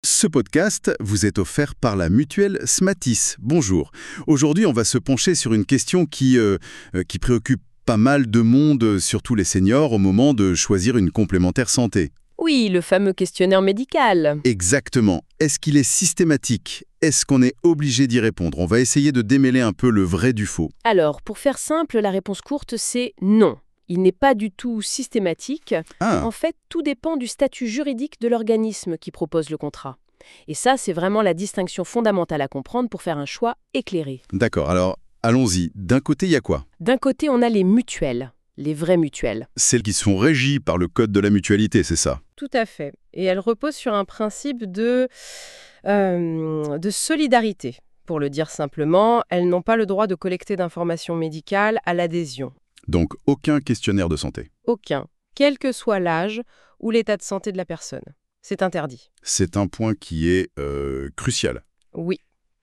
Ce podcast vous est offert par la mutuelle Smatis. Bonjour. Aujourd'hui, on va se pencher sur une question qui préoccupe pas mal de monde, surtout les seniors, au moment de choisir une complémentaire santé. Oui, le fameux questionnaire médical. Exactement. Est-ce qu'il est systématique? Est-ce qu'on est obligé d'y répondre? On va essayer de démêler un peu le vrai du faux. Alors, pour faire simple, la réponse courte, c'est non. Il n'est pas du tout systématique. Ah, En fait, tout dépend du statut juridique de l'organisme qui propose le contrat. Et ça, c'est vraiment la distinction fondamentale à comprendre pour faire un choix éclairé. d'accord. Alors, allons-y. D'un côté, il y a quoi? D'un côté, on a les mutuelles, les vraies mutuelles. Celles qui sont régies par le code de la mutualité, c'est ça? Tout à fait. Et elles reposent sur un principe de solidarité. Pour le dire simplement, elles n'ont pas le droit de collecter d'informations médicales à l'adhésion. Donc, aucun questionnaire de santé. Aucun, quel que soit l'âge ou l'état de santé de la personne. C'est interdit. C'est un point qui est crucial. Oui.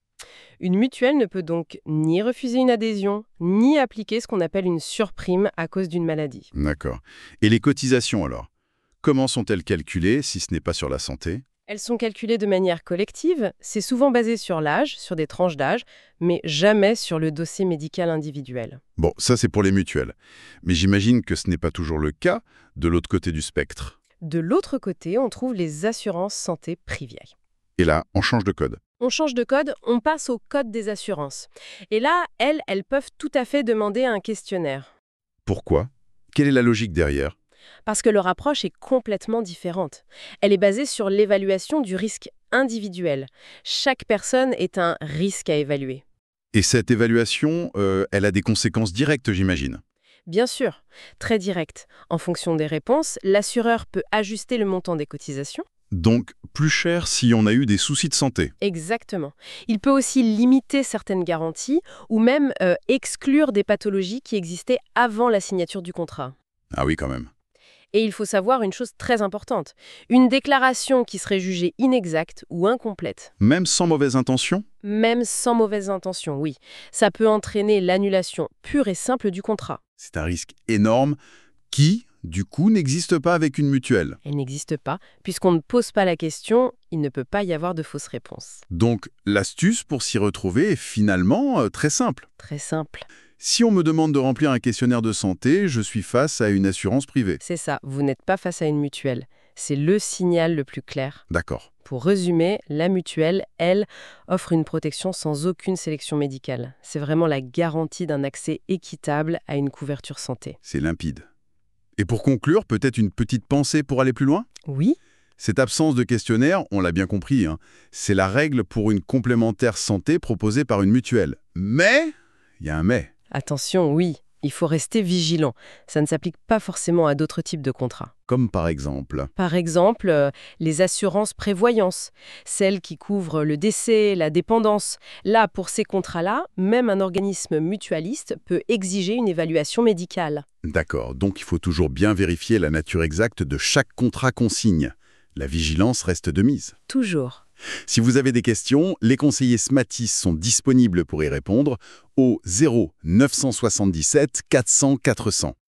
Une mutuelle ne peut donc ni refuser une adhésion, ni appliquer ce qu'on appelle une surprime à cause d'une maladie. D'accord. Et les cotisations alors? Comment sont-elles calculées si ce n'est pas sur la santé? Elles sont calculées de manière collective, c'est souvent basé sur l'âge, sur des tranches d'âge, mais jamais sur le dossier médical individuel. Bon, ça c'est pour les mutuelles. Mais j'imagine que ce n'est pas toujours le cas de l'autre côté du spectre. De l'autre côté, on trouve les assurances santé privées. Et là, on change de code. On change de code, on passe au code des assurances. Et là, elles peuvent tout à fait demander un questionnaire. Pourquoi? Quelle est la logique derrière? Parce que leur approche est complètement différente. Elle est basée sur l'évaluation du risque individuel. Chaque personne est un risque à évaluer. Et cette évaluation, elle a des conséquences directes, j'imagine. Bien sûr, très direct. En fonction des réponses, l'assureur peut ajuster le montant des cotisations. Donc, plus cher si on a eu des soucis de santé. Exactement. Il peut aussi limiter certaines garanties ou même exclure des pathologies qui existaient avant la signature du contrat. Ah oui, quand même. Et il faut savoir une chose très importante. Une déclaration qui serait jugée inexacte ou incomplète, Même sans mauvaise intention? même sans mauvaise intention, oui, ça peut entraîner l'annulation pure et simple du contrat. C'est un risque énorme qui, du coup, n'existe pas avec une mutuelle. Elle n'existe pas. Puisqu'on ne pose pas la question, il ne peut pas y avoir de fausse réponse. Donc, l'astuce pour s'y retrouver est finalement très simple. Très simple. Si on me demande de remplir un questionnaire de santé, je suis face à une assurance privée. C'est ça, vous n'êtes pas face à une mutuelle. C'est le signal le plus clair. D'accord. Pour résumer, la mutuelle, elle, offre une protection sans aucune sélection médicale. C'est vraiment la garantie d'un accès équitable à une couverture santé. C'est limpide. Et pour conclure, peut-être une petite pensée pour aller plus loin? Oui, Cette absence de questionnaire, on l'a bien compris, c'est la règle pour une complémentaire santé proposée par une mutuelle. Mais, il y a un mais. attention, oui, il faut rester vigilant. Ça ne s'applique pas forcément à d'autres types de contrats. Comme par exemple. Par exemple, les assurances prévoyance, celles qui couvrent le décès, la dépendance. Là, pour ces contrats-là, même un organisme mutualiste peut exiger une évaluation médicale. D'accord, donc il faut toujours bien vérifier la nature exacte de chaque contrat qu'on signe. La vigilance reste de mise. Toujours. Si vous avez des questions, les conseillers Smatis sont disponibles pour y répondre au 0 977 400 400.